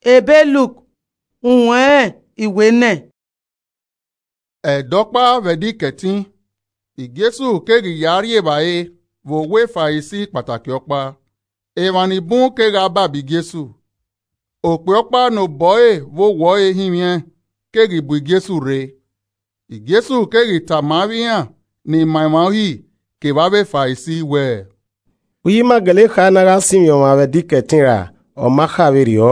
ebe Luk unwe ìwé nẹ. Ẹ̀dọ́pá vẹ̀dí kẹtín ìgésù kéèrì yàrí èbàyè vòwé fàyèsí pàtàkì ọ̀pá èèmànìbún kéèrà bàbí gésù òpè ọ̀pá nò bọ́ẹ̀ vò wọ́ẹ̀ hìmìẹ́ kéèrì bù ìgésù re ìgésù kéèrì tàmáwíyàn ní màìmáwí kèbàbẹ̀ fàyèsí wẹ̀. Uyi magale khanaga Simeon avedi ketira o makhaverio.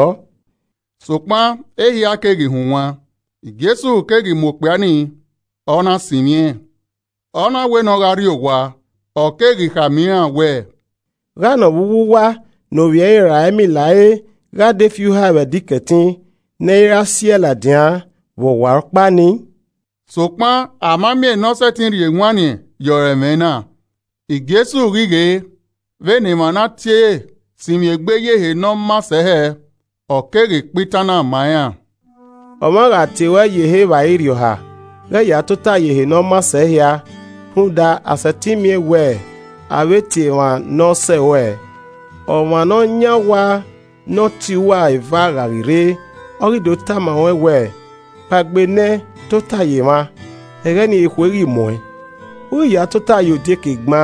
Sokpan ehi akegi hunwa. Igesu kegi mokpeani ona Simeon. Ona we no gari owa o kegi khamia we. Gano wuwa no vie ra emi lae ga de fiu avedi ketin ne ra siela dia wo warpani. Sokpan amamie no setin ri enwani yoremena. Igesu rige vene mana tie simiegbe yehe no masehe okege pitana maya. Omaga tiwe yehe vairio ha. Ge ya tota yehe no masehia. Hunda asetimie we. Aveti wa no se we. Oma no nyawa no tiwa eva garire. Orido tama we. Pagbene tota yema. Egeni ikweri moe. Uya tota yode kegma.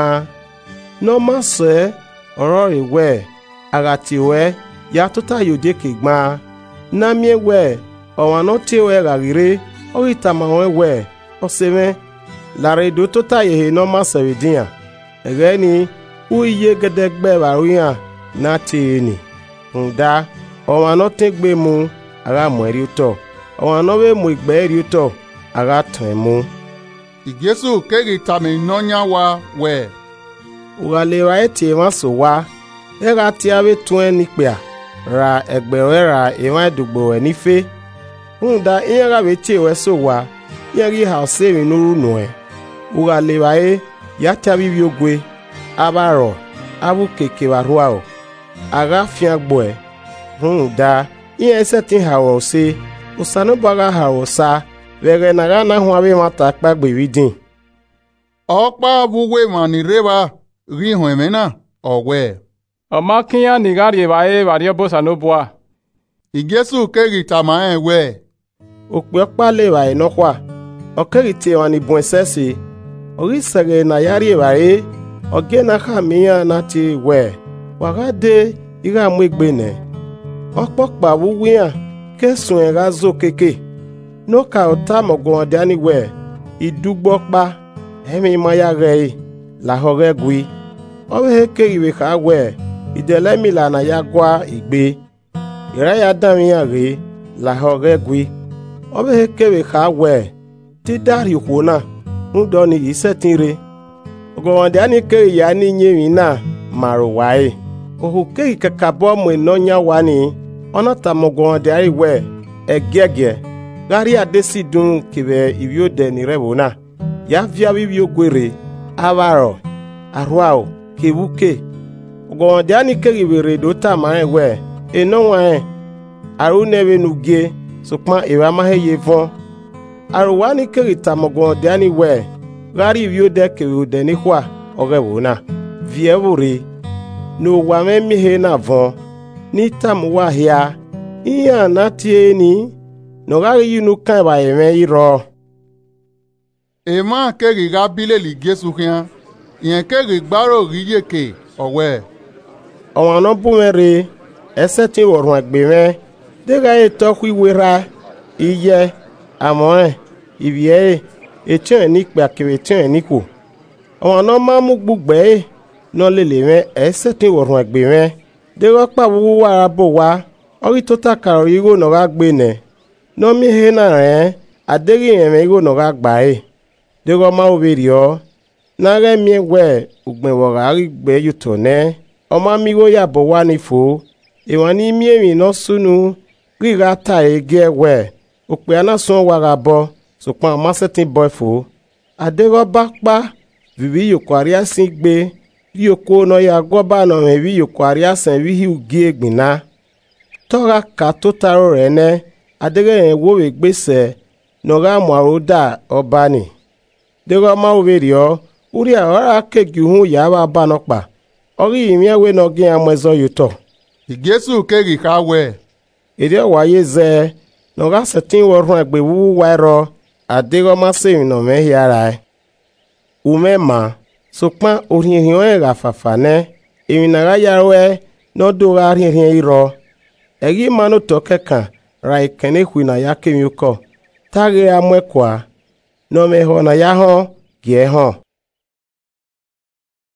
No mase ọ̀rọ̀ rẹ̀ wẹ̀ àgàtìwẹ́ yàtútà yòdè kìgbà nàmíẹ́ wẹ̀ ọ̀wọ́n náà tiwẹ́ ràgìrì ọ̀rìtàmàwẹ́ wẹ̀ ọ̀sẹ̀mẹ́ làrẹ̀dọ̀ tó tà yẹ̀hẹ̀ náà má sẹ̀rẹ̀ dìyàn ẹ̀rẹ́ ni ó iye gẹ́dẹ́gbẹ́ ràrúyàn náà tiẹ̀ nì ǹda ọ̀wọ́n náà tẹ́ gbé mu ara mọ̀ ẹ̀rí tọ̀ ọ̀wọ́n náà wẹ́ mu ìgbẹ́ ẹ̀rí tọ̀ ara tàn mu. Ìgésù kéèrì tàmì nọ́nyá wa wẹ̀. Uralewa eti ewa so wa, era ti ave tuen nikpea, ra egbere ra ewa edugbo enife. Hunda inyara veti ewe so wa, inyari ha osemi nuru noe. Uralewa ya ti avivi ogwe, abaro, abu keke waruao, aga fiagboe. Hunda, inye setin hawa ose, usanobaga hawa osa, vere naga na huawe mata akpagbe vidin. Ọ̀pá buwe mani reba. Ri huemena ọ̀wẹ́. Ọmọ kíyàn nìgárí ìwáyé wàríọ́ bó sànúbùá. Ìgésù kéèrì tàmà ẹ̀ wẹ̀. Òpè ọ̀pá lè wà ìnọ́kwà. Ọ̀kẹ́rì tí wọn ni bùn ẹsẹ̀ sí. Orí sẹ̀rẹ̀ nà yárí ìwáyé. Ọ̀gẹ́ náà kà míyàn náà ti wẹ̀. Wàrà dé ìrà mú ìgbé nẹ̀. Ọ̀pọ̀ pàwú wíyàn kẹsùn ẹ̀rá zó kéke. Nókà ọ̀tá mọ̀gàn ọ̀dá ni wẹ̀. Ìdúgbọ́pá ẹ̀mí mọ́yá rẹ̀ yìí. Lahore gui. Owe keriwe ka we. Idelemi la na ya gwa igbe. Ira ya dami ya re. Lahore gui. Owe kewe ka we. Ti dari huona. Ndo ni isetin re. Ogowande ani keri ya ni nyewi na. Maru wae. Ohu keri kakabo mwe nonya wani. Ona tamogowande ari we. Egege. Gari adesi dun kibe ibyo de ni rebona. Ya via bibyo gwere. Avaro, aruao, kebuke. Ogowande ani keriwere dota ma ewe. Eno wa arunebe nuge, sokma ewa ma heye von. Aruwani kerita mogowande ani we. Gari vio de keriwode ni kwa orewona. Viewure. No wame mihe na von. Ni tamuwa hia. Iya natie ni. No gari yunu kaiba eme iro. Ema keri ga bile li Gesu hian. Yen keri gbaro riye ke ọ̀wẹ́. Ọ̀wọ́n náà bú mẹ́rin ẹsẹ̀ tí wọ̀rùn ẹgbẹ̀ mẹ́. Dégà ètò ìwéra iye àmọ́ ẹ̀ ìbíẹ́ ẹ̀ ètò ẹ̀ ní pé àkèrè ètò ẹ̀ ní kò. Ọ̀wọ́n náà máa mú gbùgbẹ́ ẹ̀ náà lè mẹ́ ẹsẹ̀ tí wọ̀rùn ẹgbẹ̀ mẹ́. Dégà pàwọ́ wàrà bò wá ọ̀rí tó takàrọ̀ irú náà gbé nẹ̀. Náà mi hẹ́ náà rẹ̀ àdéhì ẹ̀mẹ́ irú náà gbà ẹ̀. Dégà máa wò bèrè ọ́. Nare mie we ugbenwora rigbe yutone ọmọ miwo yabo wa ni fo ewani miemi no sunu riga ta ege we ope anasun wara bo sopon amasetin boy fo adero bakpa vivi yokwari asin gbe yoko no ya goba no me vi yokwari asan vi ugi egbina tora ka to taro re ne adere yen wo we gbese no ga mo aroda obani dero ma wo berio uri ahora kegi hu ya ba banokpa ori imi ewe no gi amezo yuto Ìgésù kéèrì ka we. Ede wa ye ze no ga setin wo ru egbe wu wa ro adego ma se no me hiara. Ume ma so pan orin e ga fafa ne emi na ga yawe no do ga rin iro. Egi ma no to kekan ra ikene hu na ya kemi uko. Tage amwe kwa no me ho na ya ho gie ho.